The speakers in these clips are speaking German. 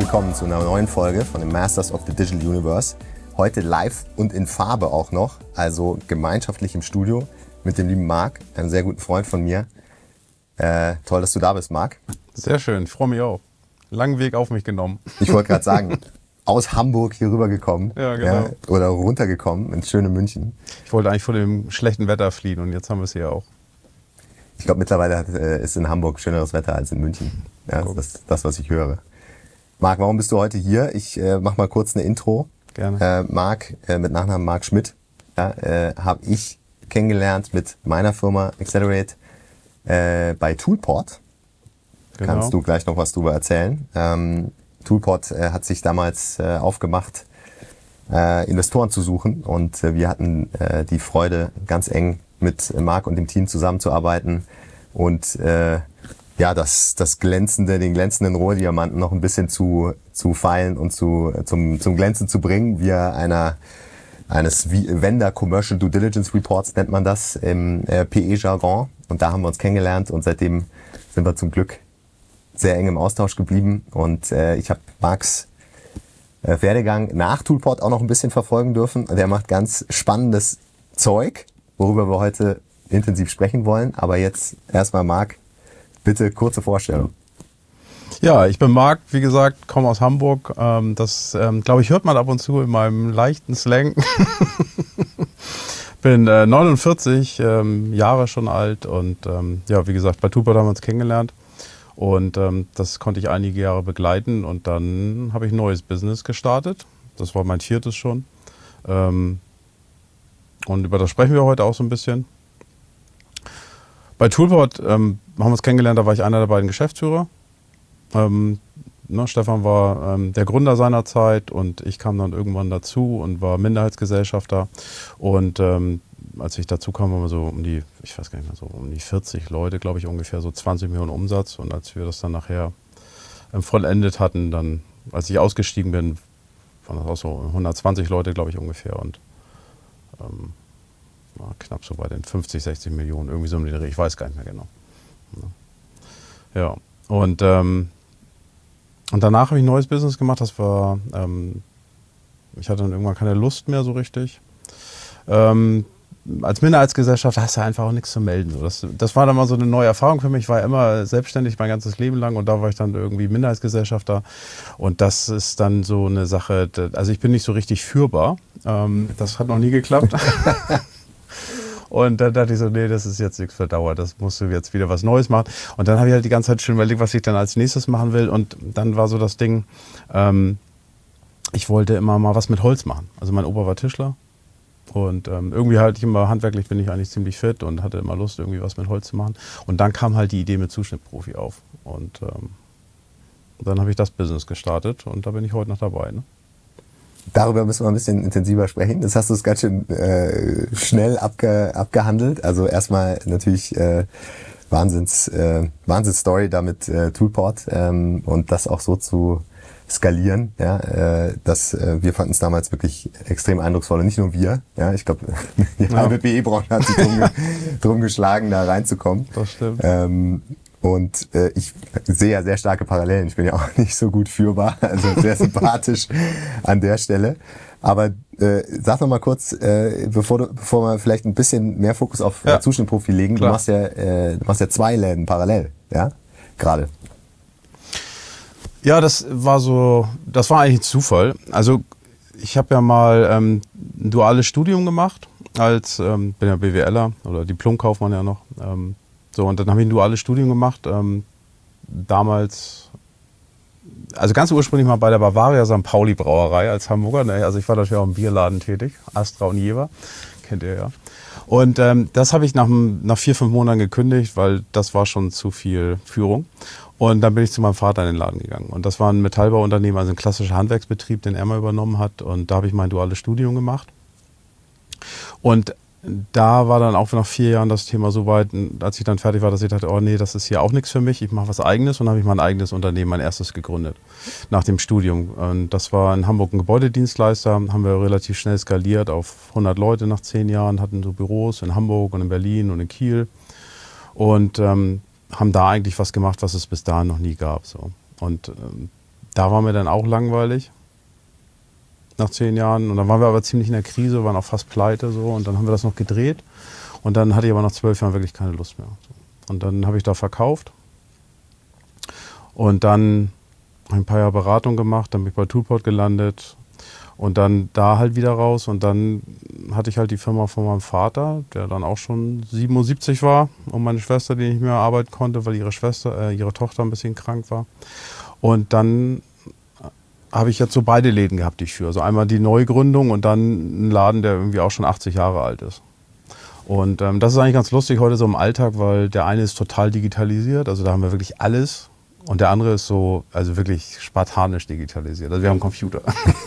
willkommen zu einer neuen Folge von den Masters of the Digital Universe. Heute live und in Farbe auch noch, also gemeinschaftlich im Studio mit dem lieben Marc, einem sehr guten Freund von mir. Toll, dass du da bist, Marc. Sehr schön, ich freue mich auch. Langen Weg auf mich genommen. Ich wollte gerade sagen, aus Hamburg hier rübergekommen, ja, genau. Oder runtergekommen ins schöne München. Ich wollte eigentlich vor dem schlechten Wetter fliehen und jetzt haben wir es hier auch. Ich glaube, mittlerweile ist in Hamburg schöneres Wetter als in München. Ja, das ist das, was ich höre. Marc, warum bist du heute hier? Ich mache mal kurz eine Intro. Gerne. Marc, mit Nachnamen Marc Schmidt, habe ich kennengelernt mit meiner Firma Accelerate bei Toolport. Genau. Kannst du gleich noch was drüber erzählen. Toolport hat sich damals aufgemacht, Investoren zu suchen, und wir hatten die Freude, ganz eng mit Marc und dem Team zusammenzuarbeiten und den glänzenden Rohdiamanten noch ein bisschen zu feilen und zum Glänzen zu bringen, via eines Vendor Commercial Due Diligence Reports nennt man das im PE-Jargon. Und da haben wir uns kennengelernt und seitdem sind wir zum Glück sehr eng im Austausch geblieben. Und ich habe Marcs Werdegang nach Toolport auch noch ein bisschen verfolgen dürfen. Der macht ganz spannendes Zeug, worüber wir heute intensiv sprechen wollen. Aber jetzt erstmal, Marc, bitte kurze Vorstellung. Ja, ich bin Marc, wie gesagt, komme aus Hamburg. Das, glaube ich, hört man ab und zu in meinem leichten Slang. Bin 49 Jahre schon alt und wie gesagt, bei Toolport haben wir uns kennengelernt. Und das konnte ich einige Jahre begleiten und dann habe ich ein neues Business gestartet. Das war mein 4. schon. Und über das sprechen wir heute auch so ein bisschen. Bei Toolport haben wir uns kennengelernt, da war ich einer der beiden Geschäftsführer. Stefan war der Gründer seiner Zeit und ich kam dann irgendwann dazu und war Minderheitsgesellschafter. Und als ich dazu kam, waren wir so um die 40 Leute, glaube ich, ungefähr so 20 Millionen Umsatz. Und als wir das dann nachher vollendet hatten, dann, als ich ausgestiegen bin, waren das auch so 120 Leute, glaube ich, ungefähr. Und knapp so bei den 50, 60 Millionen, irgendwie so um den Dreh, ich weiß gar nicht mehr genau. Ja, und danach habe ich ein neues Business gemacht, das war, ich hatte dann irgendwann keine Lust mehr so richtig. Als Minderheitsgesellschaft hast du einfach auch nichts zu melden. Das war dann mal so eine neue Erfahrung für mich. Ich war immer selbstständig mein ganzes Leben lang und da war ich dann irgendwie Minderheitsgesellschafter. Und das ist dann so eine Sache, also ich bin nicht so richtig führbar. Das hat noch nie geklappt. Und dann dachte ich so, nee, das ist jetzt nichts für Dauer, das musst du jetzt wieder was Neues machen. Und dann habe ich halt die ganze Zeit schon überlegt, was ich dann als nächstes machen will. Und dann war so das Ding, ich wollte immer mal was mit Holz machen. Also mein Opa war Tischler und irgendwie halt handwerklich bin ich eigentlich ziemlich fit und hatte immer Lust, irgendwie was mit Holz zu machen. Und dann kam halt die Idee mit Zuschnittprofi auf. Und dann habe ich das Business gestartet und da bin ich heute noch dabei. Ne? Darüber müssen wir ein bisschen intensiver sprechen. Das hast du ganz schön schnell abgehandelt. Also erstmal natürlich Wahnsinns-Story da mit Toolport und das auch so zu skalieren. Ja, wir fanden es damals wirklich extrem eindrucksvoll. Und nicht nur wir. Ja, ich glaube, die halbe PE-Branche hat sich drum geschlagen, da reinzukommen. Das stimmt. Und ich sehe ja sehr starke Parallelen. Ich bin ja auch nicht so gut führbar, also sehr sympathisch an der Stelle. Aber sag noch mal kurz, bevor wir vielleicht ein bisschen mehr Fokus auf Zuschnittprofi legen, du machst ja 2 Läden parallel, ja, gerade. Ja, das war eigentlich ein Zufall. Also ich habe ja mal ein duales Studium gemacht, bin ja BWLer oder Diplomkaufmann ja noch. Und dann habe ich ein duales Studium gemacht, damals, also ganz ursprünglich mal bei der Bavaria St. Pauli Brauerei als Hamburger. Also ich war natürlich auch im Bierladen tätig, Astra und Jever, kennt ihr ja. Und das habe ich nach 4, 5 Monaten gekündigt, weil das war schon zu viel Führung. Und dann bin ich zu meinem Vater in den Laden gegangen. Und das war ein Metallbauunternehmen, also ein klassischer Handwerksbetrieb, den er mal übernommen hat. Und da habe ich mein duales Studium gemacht. Und da war dann auch nach 4 Jahren das Thema so weit, als ich dann fertig war, dass ich dachte, oh nee, das ist hier auch nichts für mich, ich mache was Eigenes. Und dann habe ich mein eigenes Unternehmen, mein erstes gegründet, nach dem Studium. Und das war in Hamburg ein Gebäudedienstleister, haben wir relativ schnell skaliert auf 100 Leute nach 10 Jahren, hatten so Büros in Hamburg und in Berlin und in Kiel. Und haben da eigentlich was gemacht, was es bis dahin noch nie gab. So. Und Da war mir dann auch langweilig. Nach 10 Jahren. Und dann waren wir aber ziemlich in der Krise, waren auch fast pleite so. Und dann haben wir das noch gedreht. Und dann hatte ich aber nach 12 Jahren wirklich keine Lust mehr. Und dann habe ich da verkauft. Und dann habe ich ein paar Jahre Beratung gemacht. Dann bin ich bei Toolport gelandet. Und dann da halt wieder raus. Und dann hatte ich halt die Firma von meinem Vater, der dann auch schon 77 war. Und meine Schwester, die nicht mehr arbeiten konnte, weil ihre Tochter ein bisschen krank war. Und dann habe ich jetzt so beide Läden gehabt, die ich führe. Also einmal die Neugründung und dann einen Laden, der irgendwie auch schon 80 Jahre alt ist. Und das ist eigentlich ganz lustig heute so im Alltag, weil der eine ist total digitalisiert, also da haben wir wirklich alles. Und der andere ist so, also wirklich spartanisch digitalisiert. Also wir haben einen Computer.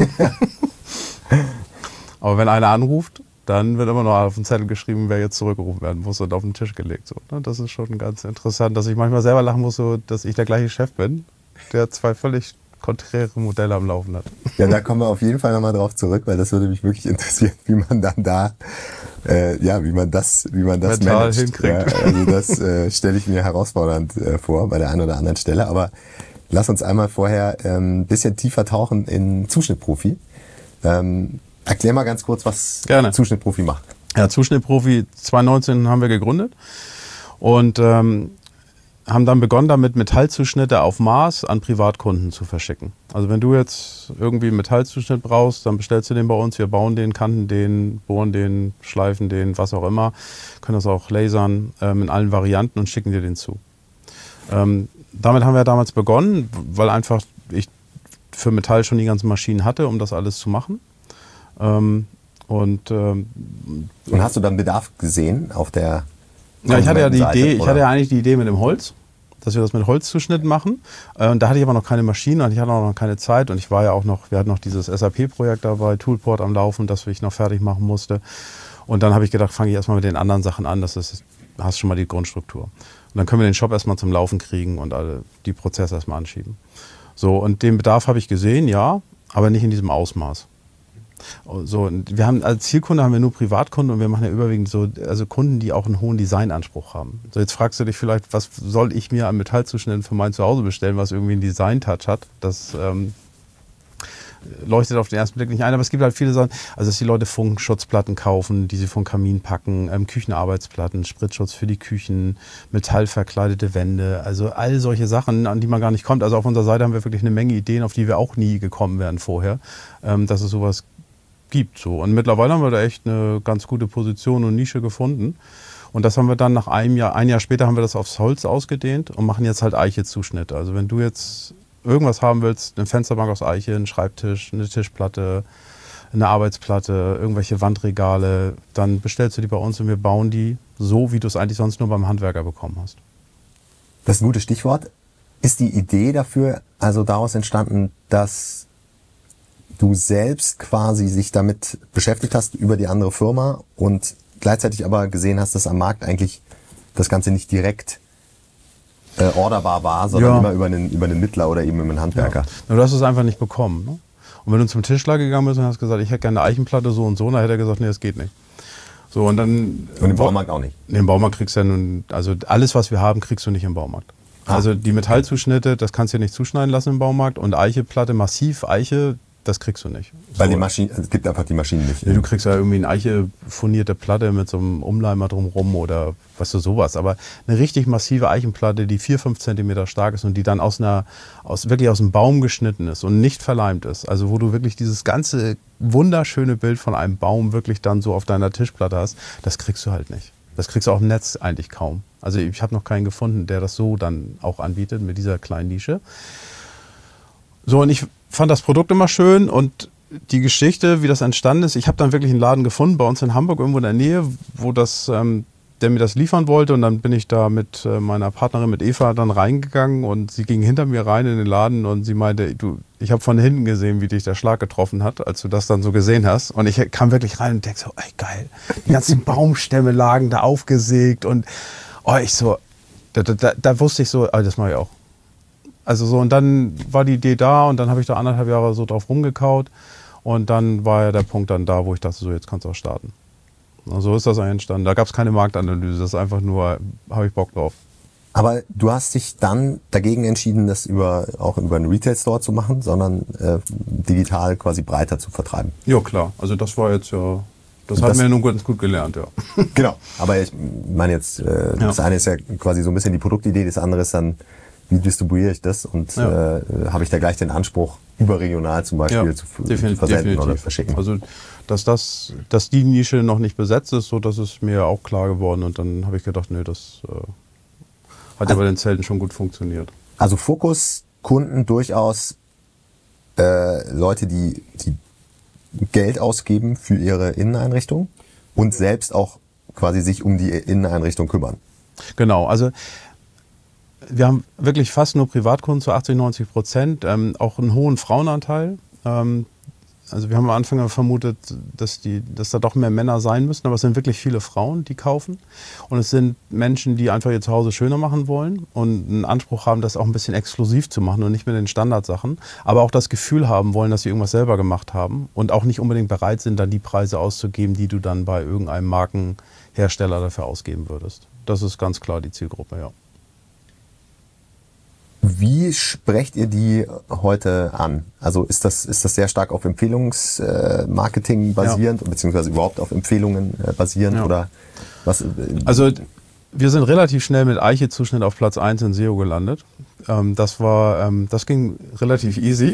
Aber wenn einer anruft, dann wird immer noch auf den Zettel geschrieben, wer jetzt zurückgerufen werden muss und auf den Tisch gelegt. So, ne? Das ist schon ganz interessant, dass ich manchmal selber lachen muss, so, dass ich der gleiche Chef bin, der zwei völlig konträre Modelle am Laufen hat. Ja, da kommen wir auf jeden Fall nochmal drauf zurück, weil das würde mich wirklich interessieren, wie man dann da, wie man das managt. Hinkriegt. Ja, also das stelle ich mir herausfordernd vor bei der einen oder anderen Stelle. Aber lass uns einmal vorher ein bisschen tiefer tauchen in Zuschnittprofi. Erklär mal ganz kurz, was Gerne. Zuschnittprofi macht. Ja, Zuschnittprofi 2019 haben wir gegründet und haben dann begonnen damit, Metallzuschnitte auf Maß an Privatkunden zu verschicken. Also wenn du jetzt irgendwie Metallzuschnitt brauchst, dann bestellst du den bei uns. Wir bauen den, kanten den, bohren den, schleifen den, was auch immer. Können das auch lasern in allen Varianten und schicken dir den zu. Damit haben wir damals begonnen, weil einfach ich für Metall schon die ganzen Maschinen hatte, um das alles zu machen. Und hast du dann Bedarf gesehen auf der Ja, ich hatte ja die Seite, Idee, oder? ich hatte ja eigentlich die Idee mit dem Holz, dass wir das mit Holzzuschnitt machen. Und da hatte ich aber noch keine Maschine und ich hatte auch noch keine Zeit. Und ich war ja auch noch, wir hatten noch dieses SAP-Projekt dabei, Toolport am Laufen, das ich noch fertig machen musste. Und dann habe ich gedacht, fange ich erstmal mit den anderen Sachen an, hast schon mal die Grundstruktur. Und dann können wir den Shop erstmal zum Laufen kriegen und alle die Prozesse erstmal anschieben. So, und den Bedarf habe ich gesehen, ja, aber nicht in diesem Ausmaß. So, und wir haben als Zielkunde haben wir nur Privatkunden und wir machen ja überwiegend so, also Kunden, die auch einen hohen Designanspruch haben. So, jetzt fragst du dich vielleicht, was soll ich mir an Metallzuschnitten für mein Zuhause bestellen, was irgendwie einen Design-Touch hat? Das leuchtet auf den ersten Blick nicht ein, aber es gibt halt viele Sachen, also dass die Leute Funkschutzplatten kaufen, die sie vom Kamin packen, Küchenarbeitsplatten, Spritzschutz für die Küchen, metallverkleidete Wände, also all solche Sachen, an die man gar nicht kommt. Also auf unserer Seite haben wir wirklich eine Menge Ideen, auf die wir auch nie gekommen wären vorher, dass es sowas gibt. So. Und mittlerweile haben wir da echt eine ganz gute Position und Nische gefunden. Und das haben wir dann nach ein Jahr später haben wir das aufs Holz ausgedehnt und machen jetzt halt Eiche-Zuschnitte. Also wenn du jetzt irgendwas haben willst, eine Fensterbank aus Eiche, einen Schreibtisch, eine Tischplatte, eine Arbeitsplatte, irgendwelche Wandregale, dann bestellst du die bei uns und wir bauen die so, wie du es eigentlich sonst nur beim Handwerker bekommen hast. Das ist ein gutes Stichwort. Ist die Idee dafür also daraus entstanden, dass du selbst quasi sich damit beschäftigt hast über die andere Firma und gleichzeitig aber gesehen hast, dass am Markt eigentlich das Ganze nicht direkt orderbar war, sondern immer über einen Mittler oder eben über einen Handwerker? Ja. Du hast es einfach nicht bekommen. Ne? Und wenn du zum Tischler gegangen bist und hast gesagt, ich hätte gerne eine Eichenplatte so und so, dann hätte er gesagt, nee, das geht nicht. So, und im Baumarkt auch nicht? Nee, im Baumarkt kriegst du ja nun, also alles, was wir haben, kriegst du nicht im Baumarkt. Also die Metallzuschnitte, das kannst du dir nicht zuschneiden lassen im Baumarkt und Eicheplatte, massiv Eiche, das kriegst du nicht. Weil es gibt einfach die Maschinen nicht. Nee, du kriegst ja irgendwie eine eichefurnierte Platte mit so einem Umleimer drumherum oder weißt du, sowas. Aber eine richtig massive Eichenplatte, die 4-5 Zentimeter stark ist und die dann wirklich aus dem Baum geschnitten ist und nicht verleimt ist. Also wo du wirklich dieses ganze wunderschöne Bild von einem Baum wirklich dann so auf deiner Tischplatte hast, das kriegst du halt nicht. Das kriegst du auch im Netz eigentlich kaum. Also ich habe noch keinen gefunden, der das so dann auch anbietet mit dieser kleinen Nische. So, und ich fand das Produkt immer schön und die Geschichte, wie das entstanden ist, ich habe dann wirklich einen Laden gefunden, bei uns in Hamburg, irgendwo in der Nähe, wo der mir das liefern wollte und dann bin ich da mit meiner Partnerin, mit Eva, dann reingegangen und sie ging hinter mir rein in den Laden und sie meinte, ich habe von hinten gesehen, wie dich der Schlag getroffen hat, als du das dann so gesehen hast und ich kam wirklich rein und denke so, ey geil, die ganzen Baumstämme lagen da aufgesägt und da wusste ich so, das mache ich auch. Also so, und dann war die Idee da und dann habe ich da 1,5 Jahre so drauf rumgekaut und dann war ja der Punkt dann da, wo ich dachte, so jetzt kannst du auch starten. Und so ist das eigentlich entstanden. Da gab es keine Marktanalyse, das ist einfach nur, habe ich Bock drauf. Aber du hast dich dann dagegen entschieden, das auch über einen Retail-Store zu machen, sondern digital quasi breiter zu vertreiben. Ja, klar. Also das war jetzt ja, das haben wir nun ganz gut gelernt, ja. Genau. Aber ich meine jetzt, das eine ist ja quasi so ein bisschen die Produktidee, das andere ist dann, wie distribuiere ich das und habe ich da gleich den Anspruch, überregional zum Beispiel zu versenden oder verschicken. Also dass die Nische noch nicht besetzt ist, so das ist mir auch klar geworden und dann habe ich gedacht, nee, das hat ja bei den Zelten schon gut funktioniert. Also Fokuskunden durchaus Leute, die Geld ausgeben für ihre Inneneinrichtung und selbst auch quasi sich um die Inneneinrichtung kümmern. Genau, also wir haben wirklich fast nur Privatkunden zu 80-90%, auch einen hohen Frauenanteil. Also wir haben am Anfang vermutet, dass da doch mehr Männer sein müssen, aber es sind wirklich viele Frauen, die kaufen. Und es sind Menschen, die einfach ihr Zuhause schöner machen wollen und einen Anspruch haben, das auch ein bisschen exklusiv zu machen und nicht mit den Standardsachen, aber auch das Gefühl haben wollen, dass sie irgendwas selber gemacht haben und auch nicht unbedingt bereit sind, dann die Preise auszugeben, die du dann bei irgendeinem Markenhersteller dafür ausgeben würdest. Das ist ganz klar die Zielgruppe, ja. Wie sprecht ihr die heute an? Also ist das sehr stark auf Empfehlungsmarketing basierend, beziehungsweise überhaupt auf Empfehlungen basierend oder was? Also wir sind relativ schnell mit Eiche-Zuschnitt auf Platz 1 in SEO gelandet. Das ging relativ easy.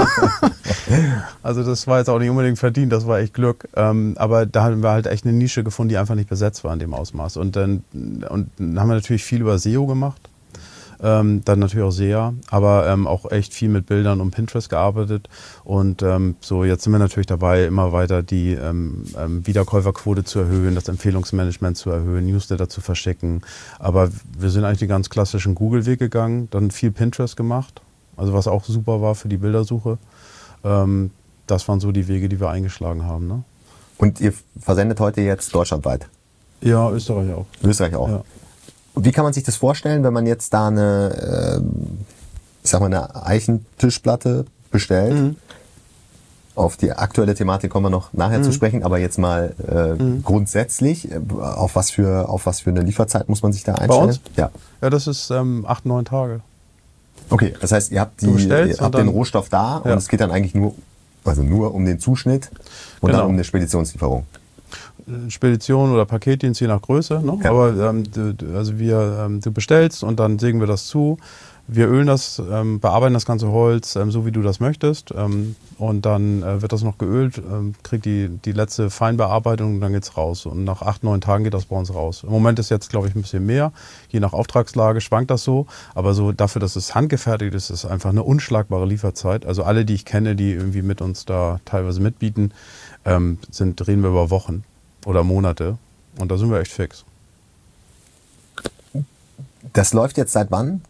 Also das war jetzt auch nicht unbedingt verdient, das war echt Glück. Aber da haben wir halt echt eine Nische gefunden, die einfach nicht besetzt war in dem Ausmaß. Und dann haben wir natürlich viel über SEO gemacht. Dann natürlich auch SEA, aber auch echt viel mit Bildern und Pinterest gearbeitet. Und so jetzt sind wir natürlich dabei, immer weiter die Wiederkäuferquote zu erhöhen, das Empfehlungsmanagement zu erhöhen, Newsletter zu verschicken. Aber wir sind eigentlich den ganz klassischen Google-Weg gegangen, dann viel Pinterest gemacht, also was auch super war für die Bildersuche. Das waren so die Wege, die wir eingeschlagen haben. Ne? Und ihr versendet heute jetzt deutschlandweit? Ja, Österreich auch. Österreich auch. Ja. Wie kann man sich das vorstellen, wenn man jetzt da eine Eichentischplatte bestellt? Auf die aktuelle Thematik kommen wir noch nachher zu sprechen, aber jetzt mal grundsätzlich, auf was für eine Lieferzeit muss man sich da einstellen? Bei uns? Ja, das ist 8-9 Tage. Okay, das heißt, ihr habt den Rohstoff da und es geht dann eigentlich nur um den Zuschnitt und dann um eine Speditionslieferung. Spedition oder Paketdienst, je nach Größe. Ne? Ja. Aber du bestellst und dann sägen wir das zu. Wir ölen das, bearbeiten das ganze Holz, so wie du das möchtest. Und dann wird das noch geölt, kriegt die letzte Feinbearbeitung und dann geht's raus. Und nach 8-9 Tagen geht das bei uns raus. Im Moment ist jetzt, glaube ich, ein bisschen mehr. Je nach Auftragslage schwankt das so. Aber so dafür, dass es handgefertigt ist, ist einfach eine unschlagbare Lieferzeit. Also alle, die ich kenne, die irgendwie mit uns da teilweise mitbieten, reden wir über Wochen oder Monate und da sind wir echt fix. Das läuft jetzt seit wann?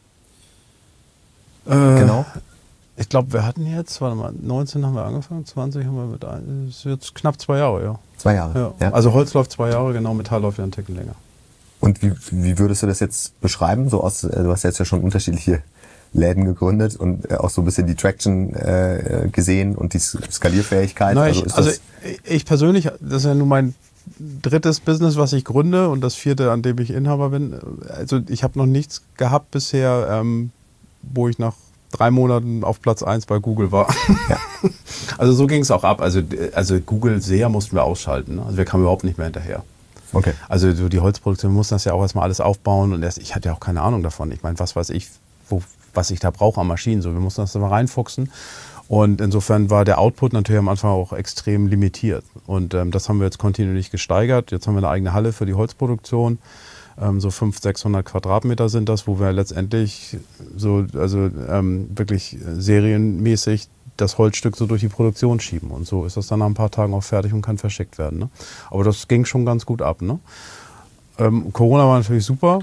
Genau. Ich glaube, wir hatten jetzt, 19 haben wir angefangen, 20 haben wir das ist jetzt knapp 2 Jahre, ja. 2 Jahre? Ja. Also Holz läuft 2 Jahre, genau, Metall läuft ja einen Ticken länger. Und wie würdest du das jetzt beschreiben? Du hast jetzt ja schon unterschiedliche Läden gegründet und auch so ein bisschen die Traction gesehen und die Skalierfähigkeit. Also ich persönlich, das ist ja nun mein 3. Business, was ich gründe und das 4., an dem ich Inhaber bin. Also ich habe noch nichts gehabt bisher, wo ich nach 3 Monaten auf Platz 1 bei Google war. Ja. Also so ging es auch ab. Also Google SEA mussten wir ausschalten. Ne? Also wir kamen überhaupt nicht mehr hinterher. Okay. Also die Holzproduktion, wir mussten das ja auch erstmal alles aufbauen und ich hatte ja auch keine Ahnung davon. Ich meine, was weiß ich, was ich da brauche an Maschinen. So, wir mussten das mal reinfuchsen. Und insofern war der Output natürlich am Anfang auch extrem limitiert. Und das haben wir jetzt kontinuierlich gesteigert. Jetzt haben wir eine eigene Halle für die Holzproduktion. So 500-600 Quadratmeter sind das, wo wir letztendlich wirklich serienmäßig das Holzstück so durch die Produktion schieben. Und so ist das dann nach ein paar Tagen auch fertig und kann verschickt werden. Ne? Aber das ging schon ganz gut ab. Ne? Corona war natürlich super.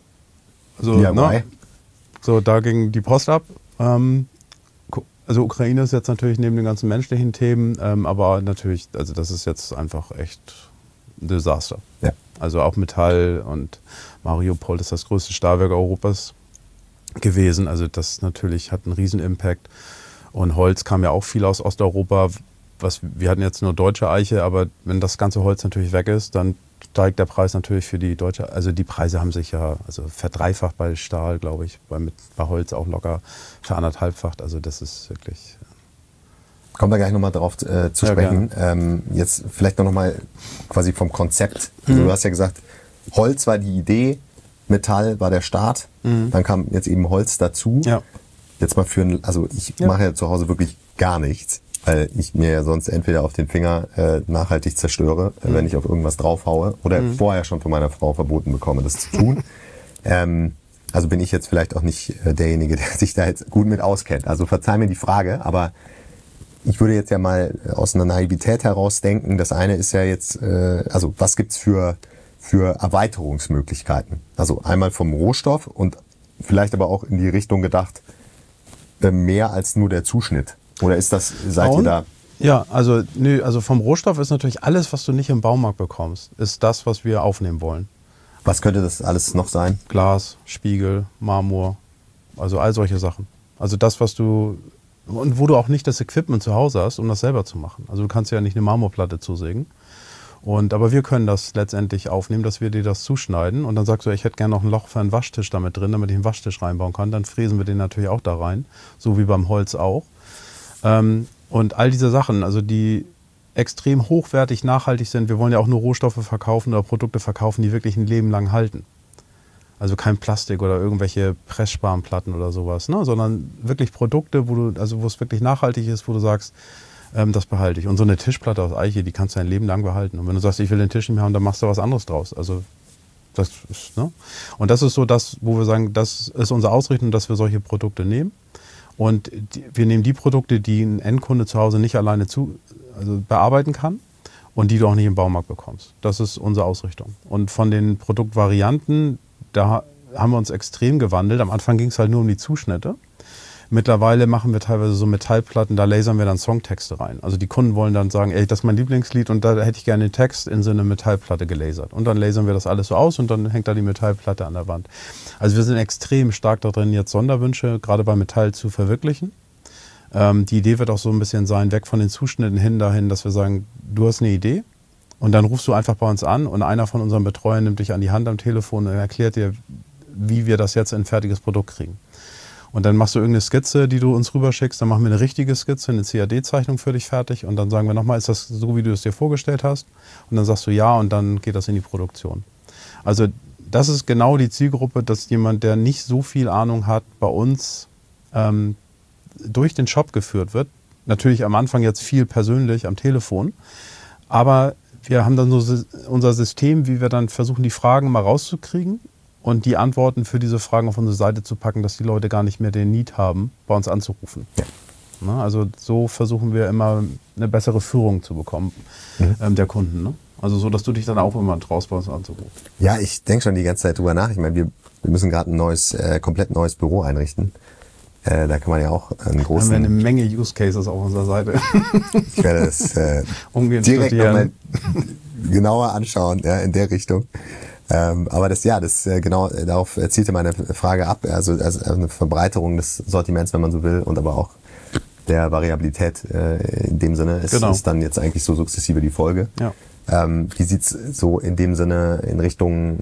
So, da ging die Post ab. Also Ukraine ist jetzt natürlich neben den ganzen menschlichen Themen, aber natürlich, also das ist jetzt einfach echt ein Desaster. Ja. Also auch Metall und Mariupol ist das größte Stahlwerk Europas gewesen. Also das natürlich hat einen riesen Impact. Und Holz kam ja auch viel aus Osteuropa. wir hatten jetzt nur deutsche Eiche, aber wenn das ganze Holz natürlich weg ist, dann steigt der Preis natürlich für die deutsche, also die Preise haben sich ja verdreifacht bei Stahl, glaube ich, bei Holz auch locker veranderthalbfacht, also das ist wirklich... Kommen wir gleich nochmal drauf zu sprechen. Jetzt vielleicht noch mal quasi vom Konzept. Also du hast ja gesagt, Holz war die Idee, Metall war der Start, dann kam jetzt eben Holz dazu. Ja. Jetzt mal ich mache ja zu Hause wirklich gar nichts, weil ich mir ja sonst entweder auf den Finger nachhaltig zerstöre, wenn ich auf irgendwas draufhaue oder vorher schon von meiner Frau verboten bekomme, das zu tun. Also bin ich jetzt vielleicht auch nicht derjenige, der sich da jetzt gut mit auskennt. Also verzeih mir die Frage, aber ich würde jetzt ja mal aus einer Naivität heraus denken, das eine ist ja jetzt, was gibt's für Erweiterungsmöglichkeiten? Also einmal vom Rohstoff und vielleicht aber auch in die Richtung gedacht, mehr als nur der Zuschnitt. Oder ist das, seid ihr da? Ja, also vom Rohstoff ist natürlich alles, was du nicht im Baumarkt bekommst, ist das, was wir aufnehmen wollen. Was könnte das alles noch sein? Glas, Spiegel, Marmor, also all solche Sachen. Also das, was du... Und wo du auch nicht das Equipment zu Hause hast, um das selber zu machen. Also du kannst ja nicht eine Marmorplatte zusägen. Aber wir können das letztendlich aufnehmen, dass wir dir das zuschneiden. Und dann sagst du, ich hätte gerne noch ein Loch für einen Waschtisch damit drin, damit ich einen Waschtisch reinbauen kann. Dann fräsen wir den natürlich auch da rein, so wie beim Holz auch. Und all diese Sachen, also die extrem hochwertig, nachhaltig sind. Wir wollen ja auch nur Rohstoffe verkaufen oder Produkte verkaufen, die wirklich ein Leben lang halten. Also kein Plastik oder irgendwelche Pressspanplatten oder sowas, ne? Sondern wirklich Produkte, wo es wirklich nachhaltig ist, wo du sagst, das behalte ich. Und so eine Tischplatte aus Eiche, die kannst du dein Leben lang behalten. Und wenn du sagst, ich will den Tisch nicht mehr haben, dann machst du was anderes draus. Also das ist, ne? Und das ist so das, wo wir sagen, das ist unsere Ausrichtung, dass wir solche Produkte nehmen. Und wir nehmen die Produkte, die ein Endkunde zu Hause nicht alleine bearbeiten kann und die du auch nicht im Baumarkt bekommst. Das ist unsere Ausrichtung. Und von den Produktvarianten, da haben wir uns extrem gewandelt. Am Anfang ging es halt nur um die Zuschnitte. Mittlerweile machen wir teilweise so Metallplatten, da lasern wir dann Songtexte rein. Also die Kunden wollen dann sagen, ey, das ist mein Lieblingslied und da hätte ich gerne den Text in so eine Metallplatte gelasert. Und dann lasern wir das alles so aus und dann hängt da die Metallplatte an der Wand. Also wir sind extrem stark darin, jetzt Sonderwünsche gerade bei Metall zu verwirklichen. Die Idee wird auch so ein bisschen sein, weg von den Zuschnitten hin dahin, dass wir sagen, du hast eine Idee. Und dann rufst du einfach bei uns an und einer von unseren Betreuern nimmt dich an die Hand am Telefon und erklärt dir, wie wir das jetzt in ein fertiges Produkt kriegen. Und dann machst du irgendeine Skizze, die du uns rüberschickst, dann machen wir eine richtige Skizze, eine CAD-Zeichnung für dich fertig und dann sagen wir nochmal, ist das so, wie du es dir vorgestellt hast? Und dann sagst du ja und dann geht das in die Produktion. Also das ist genau die Zielgruppe, dass jemand, der nicht so viel Ahnung hat, bei uns durch den Shop geführt wird. Natürlich am Anfang jetzt viel persönlich am Telefon, aber wir haben dann so unser System, wie wir dann versuchen, die Fragen mal rauszukriegen und die Antworten für diese Fragen auf unsere Seite zu packen, dass die Leute gar nicht mehr den Need haben, bei uns anzurufen. Ja. Na, also so versuchen wir immer eine bessere Führung zu bekommen der Kunden. Ne? Also so, dass du dich dann auch immer traust, bei uns anzurufen. Ja, ich denke schon die ganze Zeit drüber nach. Ich meine, wir müssen gerade ein komplett neues Büro einrichten. Da kann man ja auch einen großen... Da haben wir eine Menge Use Cases auf unserer Seite. Ich werde das direkt nochmal genauer anschauen, ja, in der Richtung. Aber genau darauf zielte meine Frage ab. Also eine Verbreiterung des Sortiments, wenn man so will, und aber auch der Variabilität in dem Sinne ist dann jetzt eigentlich so sukzessive die Folge. Ja. Wie sieht's so in dem Sinne in Richtung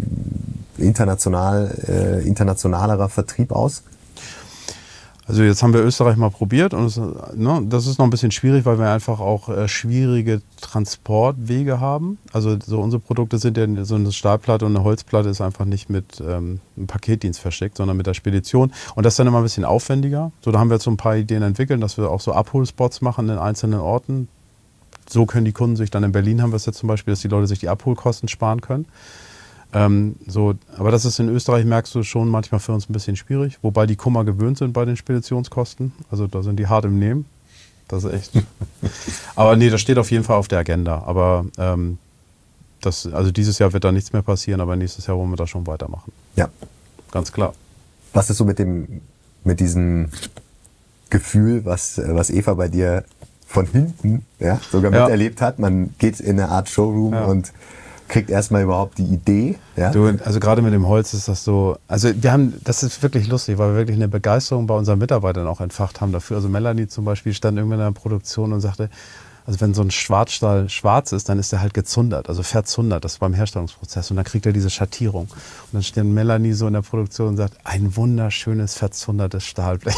internationalerer Vertrieb aus? Also jetzt haben wir Österreich mal probiert und das ist noch ein bisschen schwierig, weil wir einfach auch schwierige Transportwege haben. Also so unsere Produkte sind ja so eine Stahlplatte und eine Holzplatte ist einfach nicht mit einem Paketdienst verschickt, sondern mit der Spedition. Und das ist dann immer ein bisschen aufwendiger. So, da haben wir jetzt so ein paar Ideen entwickelt, dass wir auch so Abholspots machen in einzelnen Orten. So können die Kunden sich dann in Berlin haben wir es jetzt zum Beispiel, dass die Leute sich die Abholkosten sparen können. Aber das ist in Österreich, merkst du schon, manchmal für uns ein bisschen schwierig, wobei die Kummer gewöhnt sind bei den Speditionskosten. Also da sind die hart im Nehmen. Das ist echt. Aber nee, das steht auf jeden Fall auf der Agenda. Aber also dieses Jahr wird da nichts mehr passieren, aber nächstes Jahr wollen wir da schon weitermachen. Ja. Ganz klar. Was ist so mit diesem Gefühl, was Eva bei dir von hinten sogar miterlebt hat? Man geht in eine Art Showroom und kriegt erstmal überhaupt die Idee. Ja? Also gerade mit dem Holz ist das so, also das ist wirklich lustig, weil wir wirklich eine Begeisterung bei unseren Mitarbeitern auch entfacht haben dafür. Also Melanie zum Beispiel stand irgendwann in der Produktion und sagte, Also wenn so ein Schwarzstahl schwarz ist, dann ist der halt gezundert, also verzundert, das ist beim Herstellungsprozess. Und dann kriegt er diese Schattierung. Und dann steht Melanie so in der Produktion und sagt, ein wunderschönes, verzundertes Stahlblech.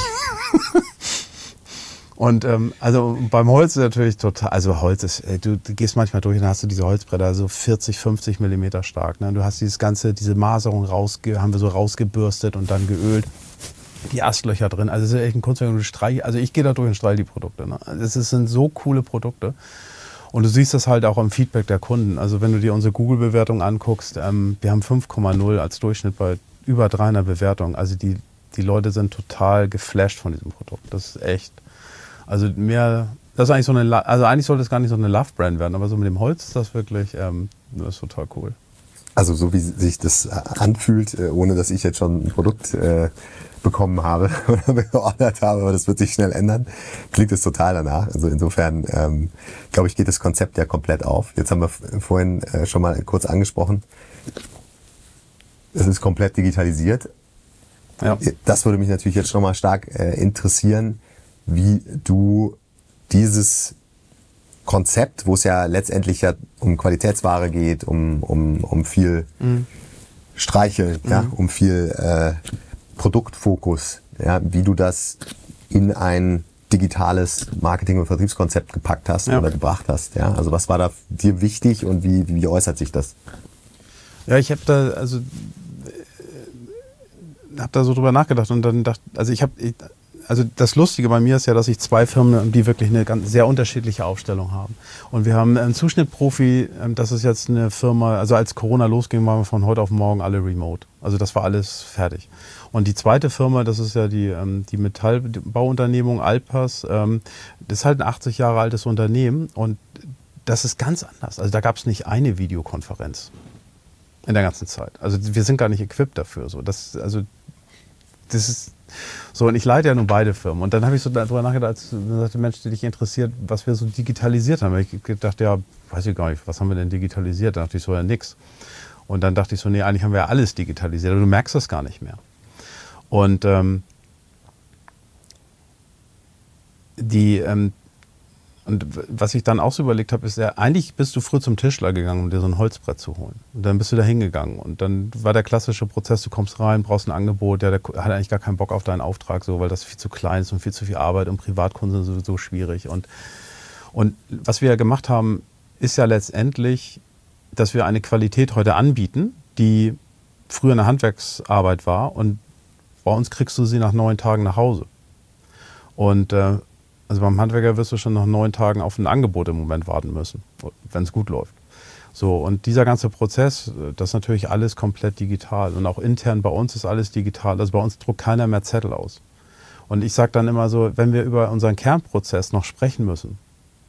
Und also beim Holz ist natürlich total, also Holz ist, du gehst manchmal durch und dann hast du diese Holzbretter so 40, 50 Millimeter stark. Ne? Du hast diese Maserung haben wir so rausgebürstet und dann geölt. Die Astlöcher drin, also es ist echt ein Kunstwerk. Also ich gehe da durch und streich die Produkte. Ne? Sind so coole Produkte. Und du siehst das halt auch im Feedback der Kunden. Also wenn du dir unsere Google-Bewertung anguckst, wir haben 5,0 als Durchschnitt bei über 300 Bewertungen. Also die Leute sind total geflasht von diesem Produkt. Das ist echt, also mehr, das ist eigentlich so eine, also eigentlich sollte es gar nicht so eine Love-Brand werden, aber so mit dem Holz ist das wirklich, das ist total cool. Also so wie sich das anfühlt, ohne dass ich jetzt schon ein Produkt bekommen habe oder geordert habe, aber das wird sich schnell ändern, klingt es total danach. Also insofern, glaube ich, geht das Konzept ja komplett auf. Jetzt haben wir vorhin schon mal kurz angesprochen, es ist komplett digitalisiert. Ja. Das würde mich natürlich jetzt schon mal stark interessieren, wie du dieses Konzept, wo es ja letztendlich ja um Qualitätsware geht, um viel Streicheln, ja, um viel Produktfokus, ja, wie du das in ein digitales Marketing- und Vertriebskonzept gepackt hast oder gebracht hast. Ja? Also was war da dir wichtig und wie äußert sich das? Ja, ich habe da so drüber nachgedacht und dann dachte, also das Lustige bei mir ist ja, dass ich 2 Firmen, die wirklich eine ganz sehr unterschiedliche Aufstellung haben. Und wir haben einen Zuschnittprofi, das ist jetzt eine Firma, also als Corona losging, waren wir von heute auf morgen alle remote. Also das war alles fertig. Und die zweite Firma, das ist ja die Metallbauunternehmung Alpas, das ist halt ein 80 Jahre altes Unternehmen und das ist ganz anders. Also da gab es nicht eine Videokonferenz in der ganzen Zeit. Also wir sind gar nicht equipped dafür. Das ist so, und ich leite ja nun beide Firmen. Und dann habe ich so darüber nachgedacht, als sagte, Mensch, die dich interessiert, was wir so digitalisiert haben. Ich dachte, ja, weiß ich gar nicht, was haben wir denn digitalisiert? Da dachte ich so, ja, nix. Und dann dachte ich so, nee, eigentlich haben wir ja alles digitalisiert, aber du merkst das gar nicht mehr. Und und was ich dann auch so überlegt habe, ist ja, eigentlich bist du früh zum Tischler gegangen, um dir so ein Holzbrett zu holen. Und dann bist du da hingegangen. Und dann war der klassische Prozess, du kommst rein, brauchst ein Angebot, der hat eigentlich gar keinen Bock auf deinen Auftrag, so, weil das viel zu klein ist und viel zu viel Arbeit und Privatkunden sind sowieso schwierig. Und was wir ja gemacht haben, ist ja letztendlich, dass wir eine Qualität heute anbieten, die früher eine Handwerksarbeit war und bei uns kriegst du sie nach 9 Tagen nach Hause. Und also beim Handwerker wirst du schon nach 9 Tagen auf ein Angebot im Moment warten müssen, wenn es gut läuft. So, und dieser ganze Prozess, das ist natürlich alles komplett digital. Und auch intern bei uns ist alles digital. Also bei uns druckt keiner mehr Zettel aus. Und ich sage dann immer so, wenn wir über unseren Kernprozess noch sprechen müssen,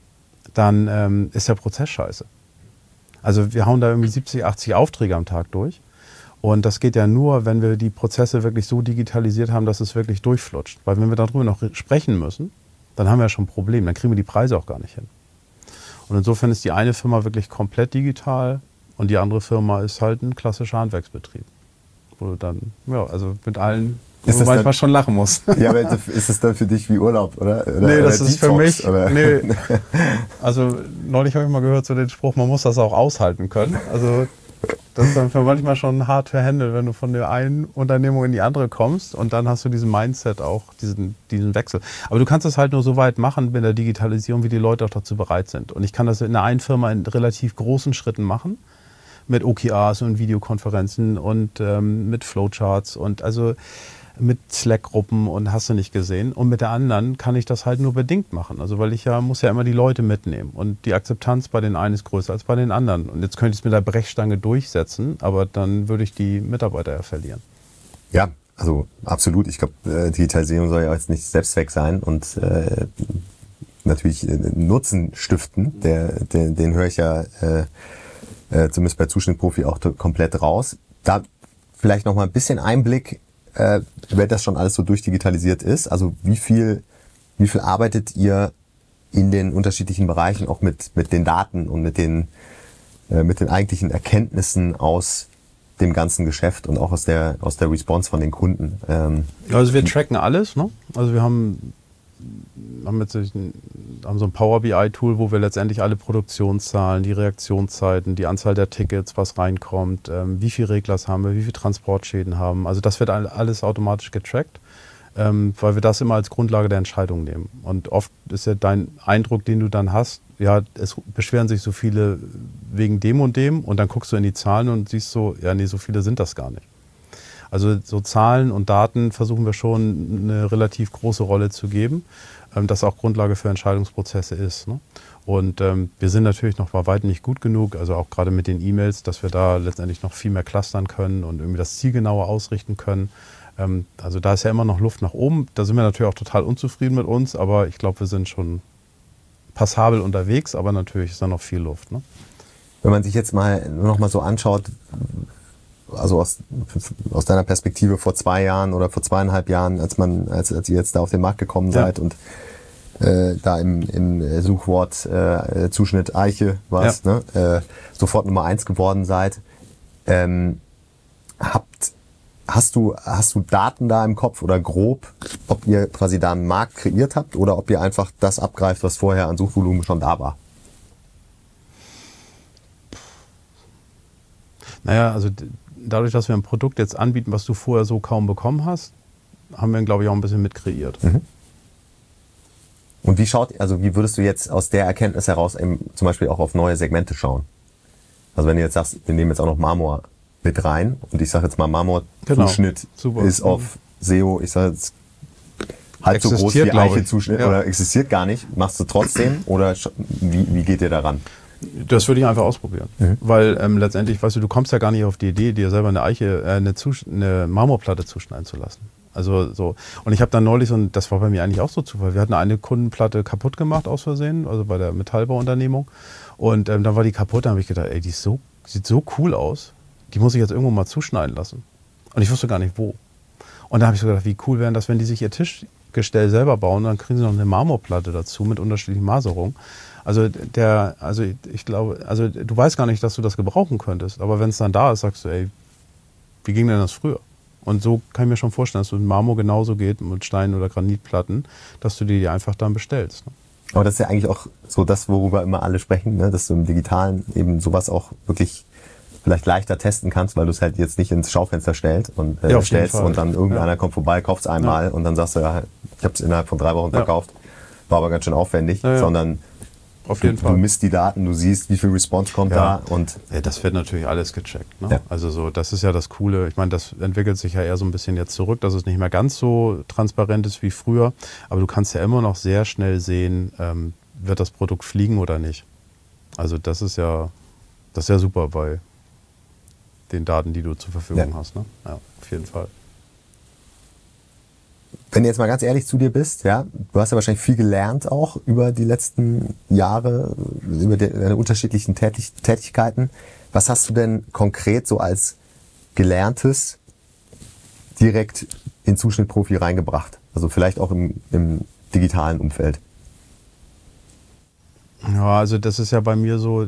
dann ist der Prozess scheiße. Also wir hauen da irgendwie 70, 80 Aufträge am Tag durch. Und das geht ja nur, wenn wir die Prozesse wirklich so digitalisiert haben, dass es wirklich durchflutscht. Weil wenn wir darüber noch sprechen müssen, dann haben wir ja schon ein Problem. Dann kriegen wir die Preise auch gar nicht hin. Und insofern ist die eine Firma wirklich komplett digital und die andere Firma ist halt ein klassischer Handwerksbetrieb. Wo du dann, ja, also mit allen, wo du manchmal schon lachen musst. Ja, aber ist es dann für dich wie Urlaub, oder? Nee, das ist für mich, oder? Nee. Also neulich habe ich mal gehört so den Spruch, man muss das auch aushalten können. Also das ist dann für manchmal schon hart für Hände, wenn du von der einen Unternehmung in die andere kommst und dann hast du diesen Mindset auch, diesen Wechsel. Aber du kannst das halt nur so weit machen mit der Digitalisierung, wie die Leute auch dazu bereit sind. Und ich kann das in der einen Firma in relativ großen Schritten machen, mit OKRs und Videokonferenzen und mit Flowcharts und also mit Slack-Gruppen und hast du nicht gesehen. Und mit der anderen kann ich das halt nur bedingt machen. Also weil muss ja immer die Leute mitnehmen. Und die Akzeptanz bei den einen ist größer als bei den anderen. Und jetzt könnte ich es mit der Brechstange durchsetzen, aber dann würde ich die Mitarbeiter ja verlieren. Ja, also absolut. Ich glaube, Digitalisierung soll ja jetzt nicht Selbstzweck sein und natürlich Nutzen stiften. Den höre ich ja zumindest bei Zuschnittprofi auch komplett raus. Da vielleicht noch mal ein bisschen Einblick, wenn das schon alles so durchdigitalisiert ist, also wie viel arbeitet ihr in den unterschiedlichen Bereichen auch mit den Daten und mit den eigentlichen Erkenntnissen aus dem ganzen Geschäft und auch aus der Response von den Kunden? Also wir tracken alles, ne? Also wir haben haben so ein Power BI-Tool, wo wir letztendlich alle Produktionszahlen, die Reaktionszeiten, die Anzahl der Tickets, was reinkommt, wie viele Reglers haben wir, wie viele Transportschäden haben. Also das wird alles automatisch getrackt, weil wir das immer als Grundlage der Entscheidung nehmen. Und oft ist ja dein Eindruck, den du dann hast, ja, es beschweren sich so viele wegen dem und dann guckst du in die Zahlen und siehst so, ja, nee, so viele sind das gar nicht. Also so Zahlen und Daten versuchen wir schon eine relativ große Rolle zu geben, das auch Grundlage für Entscheidungsprozesse ist. Ne? Und wir sind natürlich noch bei weitem nicht gut genug, also auch gerade mit den E-Mails, dass wir da letztendlich noch viel mehr clustern können und irgendwie das Ziel genauer ausrichten können. Also da ist ja immer noch Luft nach oben. Da sind wir natürlich auch total unzufrieden mit uns, aber ich glaube, wir sind schon passabel unterwegs, aber natürlich ist da noch viel Luft. Ne? Wenn man sich jetzt noch mal so anschaut, also aus deiner Perspektive vor 2 Jahren oder vor 2,5 Jahren, als ihr jetzt da auf den Markt gekommen seid und da im Suchwort Zuschnitt Eiche warst, ne? Sofort Nummer 1 geworden seid. Hast du Daten da im Kopf oder grob, ob ihr quasi da einen Markt kreiert habt oder ob ihr einfach das abgreift, was vorher an Suchvolumen schon da war? Naja, also dadurch, dass wir ein Produkt jetzt anbieten, was du vorher so kaum bekommen hast, haben wir, glaube ich, auch ein bisschen mit kreiert. Mhm. Und wie würdest du jetzt aus der Erkenntnis heraus eben zum Beispiel auch auf neue Segmente schauen? Also wenn du jetzt sagst, wir nehmen jetzt auch noch Marmor mit rein und ich sage jetzt mal Marmor-Zuschnitt ist auf SEO, ich sage jetzt halb so groß wie Eiche-Zuschnitt oder existiert gar nicht, machst du trotzdem oder wie geht ihr daran? Das würde ich einfach ausprobieren, weil letztendlich, weißt du kommst ja gar nicht auf die Idee, dir selber eine Marmorplatte zuschneiden zu lassen. Also so. Und ich habe dann neulich das war bei mir eigentlich auch so Zufall, wir hatten eine Kundenplatte kaputt gemacht aus Versehen, also bei der Metallbauunternehmung und dann war die kaputt, dann habe ich gedacht, ey, sieht so cool aus, die muss ich jetzt irgendwo mal zuschneiden lassen. Und ich wusste gar nicht wo. Und dann habe ich so gedacht, wie cool wäre das, wenn die sich ihr Tischgestell selber bauen, dann kriegen sie noch eine Marmorplatte dazu mit unterschiedlichen Maserungen. Ich glaube, du weißt gar nicht, dass du das gebrauchen könntest, aber wenn es dann da ist, sagst du, ey, wie ging denn das früher? Und so kann ich mir schon vorstellen, dass es mit Marmor genauso geht, mit Stein- oder Granitplatten, dass du die einfach dann bestellst. Ne? Aber das ist ja eigentlich auch so das, worüber immer alle sprechen, ne? Dass du im Digitalen eben sowas auch wirklich vielleicht leichter testen kannst, weil du es halt jetzt nicht ins Schaufenster stellst und dann irgendeiner kommt vorbei, kauft es einmal und dann sagst du, ja, ich habe es innerhalb von 3 Wochen verkauft, war aber ganz schön aufwendig, sondern auf jeden Fall. Du misst die Daten, du siehst, wie viel Response kommt da und das wird natürlich alles gecheckt. Ne? Ja. Also so, das ist ja das Coole. Ich meine, das entwickelt sich ja eher so ein bisschen jetzt zurück, dass es nicht mehr ganz so transparent ist wie früher. Aber du kannst ja immer noch sehr schnell sehen, wird das Produkt fliegen oder nicht. Also das ist ja super bei den Daten, die du zur Verfügung hast. Ne? Ja, auf jeden Fall. Wenn du jetzt mal ganz ehrlich zu dir bist, ja, du hast ja wahrscheinlich viel gelernt auch über die letzten Jahre, über deine unterschiedlichen Tätigkeiten. Was hast du denn konkret so als Gelerntes direkt in Zuschnittprofi reingebracht? Also vielleicht auch im digitalen Umfeld. Ja, also das ist ja bei mir so,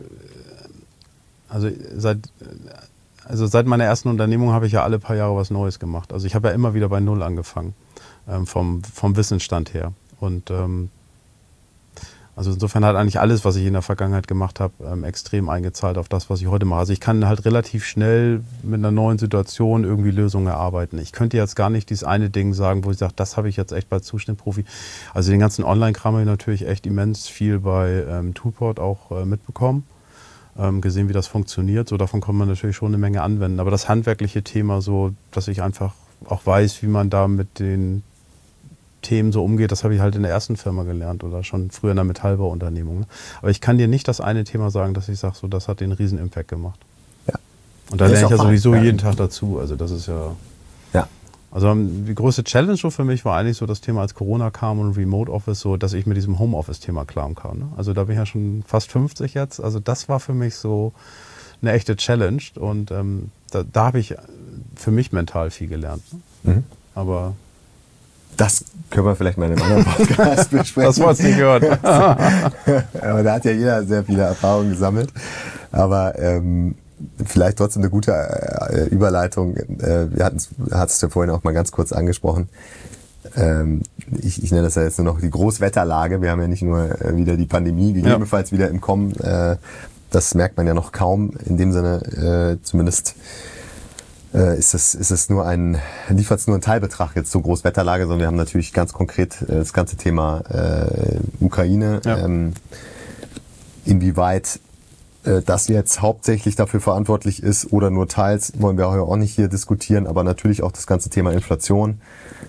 seit meiner ersten Unternehmung habe ich ja alle paar Jahre was Neues gemacht. Also ich habe ja immer wieder bei Null angefangen, vom Wissensstand her. Und also insofern hat eigentlich alles, was ich in der Vergangenheit gemacht habe, extrem eingezahlt auf das, was ich heute mache. Also ich kann halt relativ schnell mit einer neuen Situation irgendwie Lösungen erarbeiten. Ich könnte jetzt gar nicht dieses eine Ding sagen, wo ich sage, das habe ich jetzt echt bei Zuschnittprofi. Also den ganzen Online-Kram habe ich natürlich echt immens viel bei Toolport auch mitbekommen. Gesehen, wie das funktioniert. So, davon kann man natürlich schon eine Menge anwenden. Aber das handwerkliche Thema, so, dass ich einfach auch weiß, wie man da mit den Themen so umgeht, das habe ich halt in der ersten Firma gelernt oder schon früher in der Metallbauunternehmung. Aber ich kann dir nicht das eine Thema sagen, dass ich sage, so, das hat den riesen Impact gemacht. Ja. Und da lerne ich ja sowieso jeden Tag dazu. Also das ist ja. Also die größte Challenge so für mich war eigentlich so das Thema, als Corona kam und Remote Office, so, dass ich mit diesem Homeoffice-Thema klarkam. Ne? Also da bin ich ja schon fast 50 jetzt. Also das war für mich so eine echte Challenge und da habe ich für mich mental viel gelernt. Ne? Mhm. Aber das können wir vielleicht mal in einem anderen Podcast besprechen. Das wolltest du nicht gehört. Aber da hat ja jeder sehr viele Erfahrungen gesammelt. Aber vielleicht trotzdem eine gute Überleitung. Wir hatten es ja vorhin auch mal ganz kurz angesprochen. ich nenne das ja jetzt nur noch die Großwetterlage. Wir haben ja nicht nur wieder die Pandemie, gegebenenfalls wieder im Kommen. Das merkt man ja noch kaum. In dem Sinne zumindest liefert es nur einen Teilbetrag jetzt zur Großwetterlage, sondern wir haben natürlich ganz konkret das ganze Thema Ukraine. Ja. Inwieweit das jetzt hauptsächlich dafür verantwortlich ist oder nur teils, wollen wir auch nicht hier diskutieren, aber natürlich auch das ganze Thema Inflation.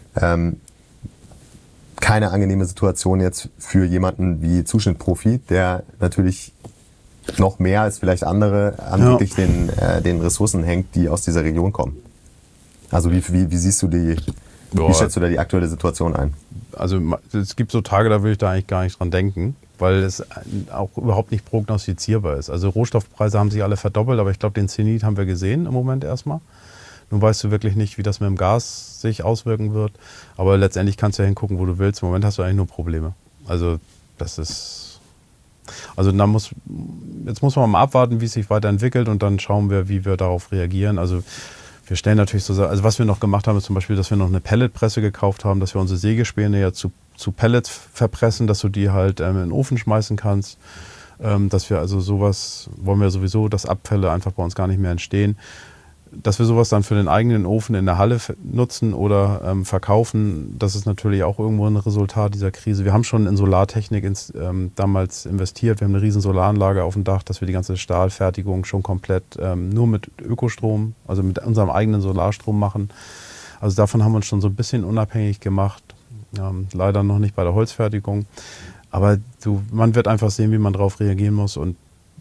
Keine angenehme Situation jetzt für jemanden wie Zuschnittprofi, der natürlich noch mehr als vielleicht andere an wirklich den Ressourcen hängt, die aus dieser Region kommen. Also wie siehst du wie schätzt du da die aktuelle Situation ein? Also es gibt so Tage, da will ich da eigentlich gar nicht dran denken, weil es auch überhaupt nicht prognostizierbar ist. Also Rohstoffpreise haben sich alle verdoppelt, aber ich glaube, den Zenit haben wir gesehen im Moment erstmal. Nun weißt du wirklich nicht, wie das mit dem Gas sich auswirken wird, aber letztendlich kannst du ja hingucken, wo du willst. Im Moment hast du eigentlich nur Probleme. Also das ist... Also jetzt muss man mal abwarten, wie es sich weiterentwickelt und dann schauen wir, wie wir darauf reagieren. Also wir stellen natürlich so, also was wir noch gemacht haben, ist zum Beispiel, dass wir noch eine Pelletpresse gekauft haben, dass wir unsere Sägespäne ja zu Pellets verpressen, dass du die halt in den Ofen schmeißen kannst. Dass wir also sowas, wollen wir sowieso, dass Abfälle einfach bei uns gar nicht mehr entstehen. Dass wir sowas dann für den eigenen Ofen in der Halle nutzen oder verkaufen, das ist natürlich auch irgendwo ein Resultat dieser Krise. Wir haben schon in Solartechnik damals investiert. Wir haben eine riesen Solaranlage auf dem Dach, dass wir die ganze Stahlfertigung schon komplett nur mit Ökostrom, also mit unserem eigenen Solarstrom machen. Also davon haben wir uns schon so ein bisschen unabhängig gemacht. Leider noch nicht bei der Holzfertigung. Aber man wird einfach sehen, wie man darauf reagieren muss und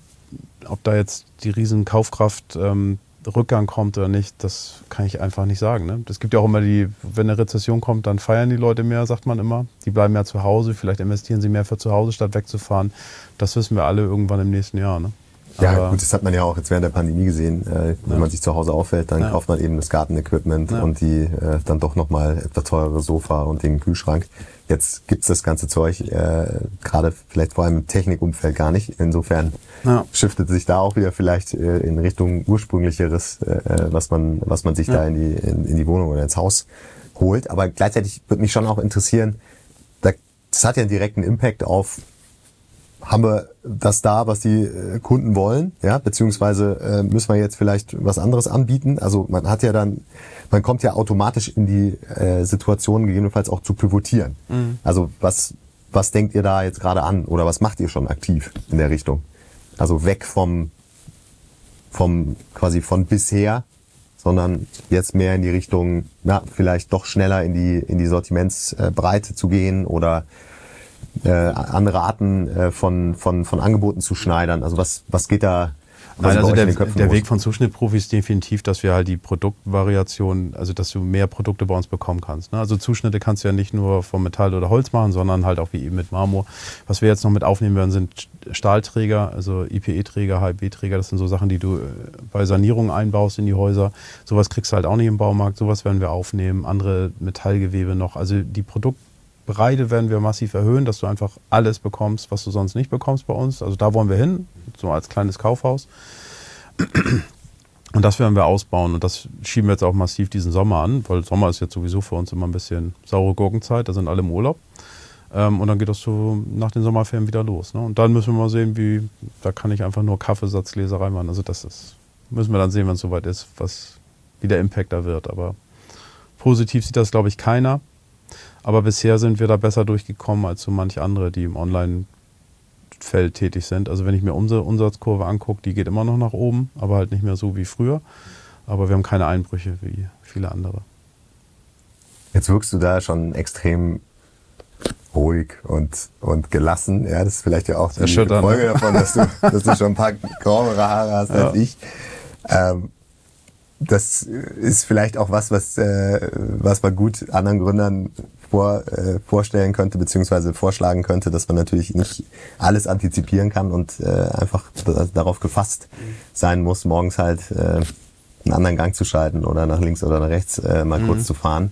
ob da jetzt die riesen Kaufkraft Rückgang kommt oder nicht, das kann ich einfach nicht sagen. Ne? Es gibt ja auch immer wenn eine Rezession kommt, dann feiern die Leute mehr, sagt man immer. Die bleiben mehr zu Hause, vielleicht investieren sie mehr für zu Hause, statt wegzufahren. Das wissen wir alle irgendwann im nächsten Jahr. Ne? Ja, gut, das hat man ja auch jetzt während der Pandemie gesehen. Wenn man sich zu Hause aufhält, dann kauft man eben das Gartenequipment und die dann doch nochmal etwas teurere Sofa und den Kühlschrank. Jetzt gibt's das ganze Zeug, gerade vielleicht vor allem im Technikumfeld gar nicht. Insofern shiftet sich da auch wieder vielleicht in Richtung ursprünglicheres, was man sich da in die Wohnung oder ins Haus holt. Aber gleichzeitig würde mich schon auch interessieren, das hat ja einen direkten Impact auf, haben wir das da, was die Kunden wollen, ja, beziehungsweise müssen wir jetzt vielleicht was anderes anbieten. Also man kommt ja automatisch in die Situation gegebenenfalls auch zu pivotieren. Mhm. Also was denkt ihr da jetzt gerade an oder was macht ihr schon aktiv in der Richtung? Also weg vom quasi von bisher, sondern jetzt mehr in die Richtung, vielleicht doch schneller in die Sortimentsbreite zu gehen oder andere Arten von Angeboten zu schneidern. Also was geht da? Also der Weg von Zuschnittprofis ist definitiv, dass wir halt die Produktvariation, also dass du mehr Produkte bei uns bekommen kannst. Ne? Also Zuschnitte kannst du ja nicht nur von Metall oder Holz machen, sondern halt auch wie eben mit Marmor. Was wir jetzt noch mit aufnehmen werden, sind Stahlträger, also IPE-Träger, HIB-Träger. Das sind so Sachen, die du bei Sanierungen einbaust in die Häuser. Sowas kriegst du halt auch nicht im Baumarkt. Sowas werden wir aufnehmen. Andere Metallgewebe noch. Also die Produktbreite werden wir massiv erhöhen, dass du einfach alles bekommst, was du sonst nicht bekommst bei uns. Also da wollen wir hin, so als kleines Kaufhaus. Und das werden wir ausbauen und das schieben wir jetzt auch massiv diesen Sommer an, weil Sommer ist jetzt sowieso für uns immer ein bisschen saure Gurkenzeit, da sind alle im Urlaub. Und dann geht das so nach den Sommerferien wieder los. Ne? Und dann müssen wir mal sehen, da kann ich einfach nur Kaffeesatzleserei machen. Also müssen wir dann sehen, wenn es soweit ist, wie der Impact da wird. Aber positiv sieht das, glaube ich, keiner. Aber bisher sind wir da besser durchgekommen als so manche andere, die im Online-Feld tätig sind. Also wenn ich mir unsere Umsatzkurve angucke, die geht immer noch nach oben, aber halt nicht mehr so wie früher. Aber wir haben keine Einbrüche wie viele andere. Jetzt wirkst du da schon extrem ruhig und gelassen. Ja, das ist vielleicht ja auch die Folge davon, dass du schon ein paar grauere Haare hast als ich. Das ist vielleicht auch was man gut anderen Gründern vorstellen könnte, beziehungsweise vorschlagen könnte, dass man natürlich nicht alles antizipieren kann und einfach darauf gefasst sein muss, morgens halt einen anderen Gang zu schalten oder nach links oder nach rechts mal kurz zu fahren.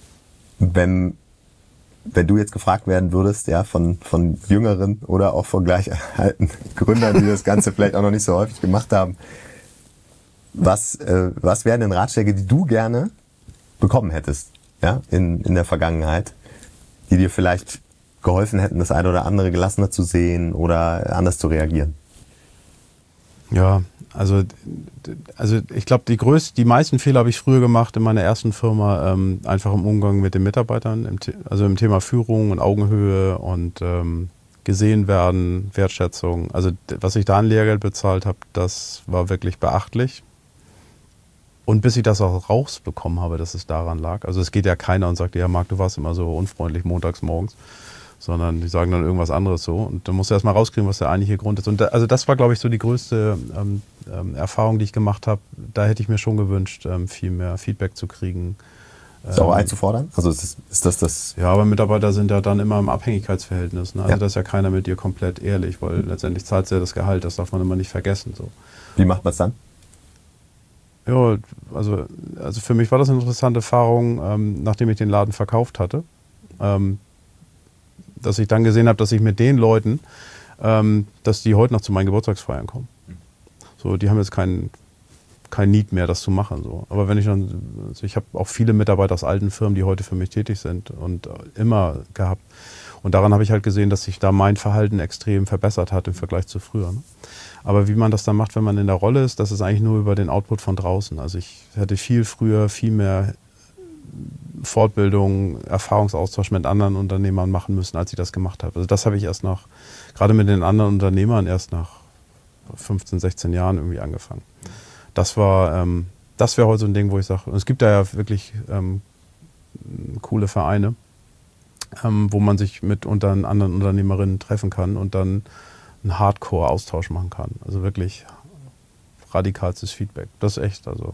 Wenn du jetzt gefragt werden würdest, ja, von jüngeren oder auch von gleich alten Gründern, die das Ganze vielleicht auch noch nicht so häufig gemacht haben, was wären denn Ratschläge, die du gerne bekommen hättest ja, in der Vergangenheit, die dir vielleicht geholfen hätten, das eine oder andere gelassener zu sehen oder anders zu reagieren? Ja, also ich glaube, die meisten Fehler habe ich früher gemacht in meiner ersten Firma, einfach im Umgang mit den Mitarbeitern, im Thema Führung und Augenhöhe und gesehen werden, Wertschätzung. Also was ich da an Lehrgeld bezahlt habe, das war wirklich beachtlich. Und bis ich das auch rausbekommen habe, dass es daran lag. Also es geht ja keiner und sagt, ja Marc, du warst immer so unfreundlich montags morgens. Sondern die sagen dann irgendwas anderes so. Und dann musst du erst mal rauskriegen, was der eigentliche Grund ist. Und also das war, glaube ich, so die größte Erfahrung, die ich gemacht habe. Da hätte ich mir schon gewünscht, viel mehr Feedback zu kriegen. Ist auch einzufordern? Also ist das? Ja, aber Mitarbeiter sind ja dann immer im Abhängigkeitsverhältnis. Ne? Also da ist ja keiner mit dir komplett ehrlich, weil letztendlich zahlt ja das Gehalt. Das darf man immer nicht vergessen. So. Wie macht man es dann? Ja, also für mich war das eine interessante Erfahrung, nachdem ich den Laden verkauft hatte. Dass ich dann gesehen habe, dass ich mit den Leuten, dass die heute noch zu meinen Geburtstagsfeiern kommen. So, die haben jetzt kein Need mehr, das zu machen. So. Aber wenn also ich habe auch viele Mitarbeiter aus alten Firmen, die heute für mich tätig sind und immer gehabt. Und daran habe ich halt gesehen, dass sich da mein Verhalten extrem verbessert hat im Vergleich zu früher. Ne? Aber wie man das dann macht, wenn man in der Rolle ist, das ist eigentlich nur über den Output von draußen. Also ich hätte viel früher viel mehr Fortbildung, Erfahrungsaustausch mit anderen Unternehmern machen müssen, als ich das gemacht habe. Also das habe ich gerade mit den anderen Unternehmern erst nach 15, 16 Jahren irgendwie angefangen. Das wäre heute so ein Ding, wo ich sage, es gibt da ja wirklich coole Vereine, wo man sich mit anderen Unternehmerinnen treffen kann und dann einen Hardcore-Austausch machen kann. Also wirklich radikalstes Feedback. Das ist echt, also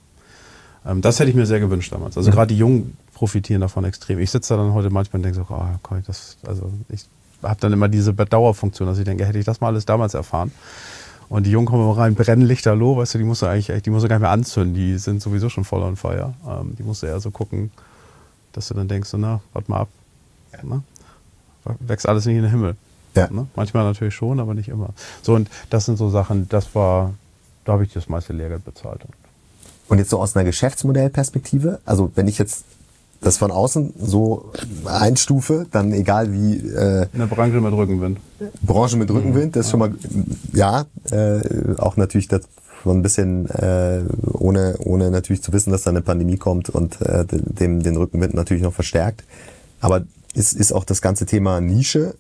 das hätte ich mir sehr gewünscht damals. Also gerade die Jungen profitieren davon extrem. Ich sitze da dann heute manchmal und denke so, ich habe dann immer diese Bedauerfunktion, dass ich denke, hätte ich das mal alles damals erfahren. Und die Jungen kommen immer rein, brennen lichterloh, weißt du, die musst du gar nicht mehr anzünden, die sind sowieso schon voll on fire. Die musst du eher so gucken, dass du dann denkst, so, na, warte mal ab. Ja. Na? Wächst alles nicht in den Himmel. Ja. Ne? Manchmal natürlich schon, aber nicht immer. So, und das sind so Sachen, da habe ich das meiste Lehrgeld bezahlt. Und jetzt so aus einer Geschäftsmodellperspektive, also wenn ich jetzt das von außen so einstufe, dann egal wie... in der Branche mit Rückenwind. Branche mit Rückenwind, das ist schon mal, ja, auch natürlich das von ein bisschen, ohne natürlich zu wissen, dass da eine Pandemie kommt und den Rückenwind natürlich noch verstärkt. Aber ist auch das ganze Thema Nische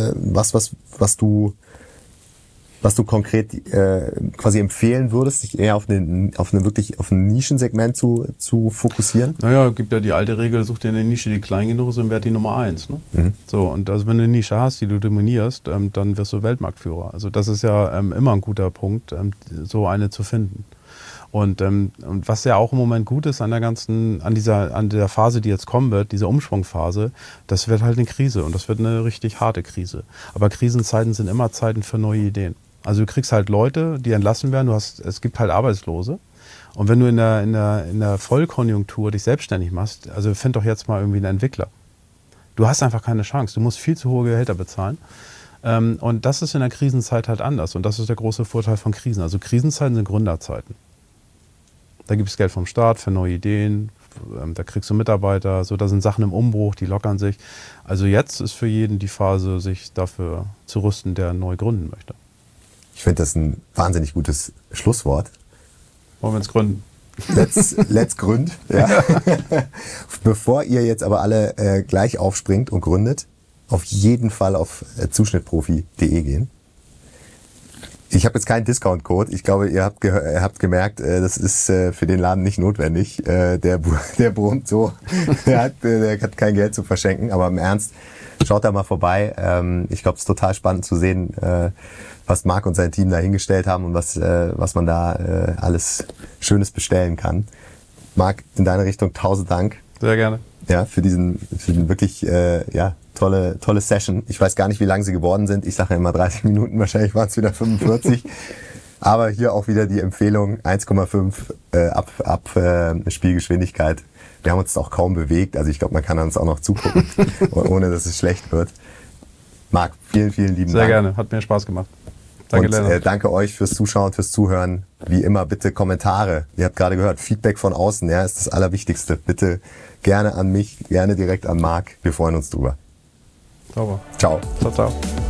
was du konkret quasi empfehlen würdest, dich eher auf ein Nischensegment zu fokussieren? Naja, es gibt ja die alte Regel, such dir eine Nische, die klein genug ist und werd die Nummer 1. Ne? Mhm. So, und also wenn du eine Nische hast, die du dominierst, dann wirst du Weltmarktführer. Also das ist ja immer ein guter Punkt, so eine zu finden. Und was ja auch im Moment gut ist an der Phase, die jetzt kommen wird, diese Umschwungphase, das wird halt eine Krise und das wird eine richtig harte Krise. Aber Krisenzeiten sind immer Zeiten für neue Ideen. Also du kriegst halt Leute, die entlassen werden, es gibt halt Arbeitslose. Und wenn du in der Vollkonjunktur dich selbstständig machst, also find doch jetzt mal irgendwie einen Entwickler. Du hast einfach keine Chance, du musst viel zu hohe Gehälter bezahlen. Und das ist in der Krisenzeit halt anders und das ist der große Vorteil von Krisen. Also Krisenzeiten sind Gründerzeiten. Da gibt es Geld vom Staat für neue Ideen, da kriegst du Mitarbeiter, so, da sind Sachen im Umbruch, die lockern sich. Also jetzt ist für jeden die Phase, sich dafür zu rüsten, der neu gründen möchte. Ich finde das ein wahnsinnig gutes Schlusswort. Wollen wir uns gründen? Let's gründ. Ja. Bevor ihr jetzt aber alle gleich aufspringt und gründet, auf jeden Fall auf zuschnittprofi.de gehen. Ich habe jetzt keinen Discount-Code. Ich glaube, ihr habt gemerkt, das ist für den Laden nicht notwendig. Der brummt so. Der hat kein Geld zu verschenken. Aber im Ernst, schaut da mal vorbei. Ich glaube, es ist total spannend zu sehen, was Marc und sein Team da hingestellt haben und was man da alles Schönes bestellen kann. Marc, in deine Richtung 1000 Dank. Sehr gerne. Ja, für diesen wirklich tolle Session. Ich weiß gar nicht, wie lang sie geworden sind. Ich sage ja immer 30 Minuten, wahrscheinlich waren es wieder 45. Aber hier auch wieder die Empfehlung 1,5 ab Spielgeschwindigkeit. Wir haben uns auch kaum bewegt, also ich glaube, man kann uns auch noch zugucken, ohne dass es schlecht wird. Marc, vielen, vielen lieben Dank. Sehr gerne, hat mir Spaß gemacht. Danke, und danke euch fürs Zuschauen, fürs Zuhören. wie immer, bitte Kommentare. Ihr habt gerade gehört, Feedback von außen, ja, ist das Allerwichtigste. Bitte gerne an mich, gerne direkt an Marc. Wir freuen uns drüber. Sauber. Ciao. Ciao, ciao.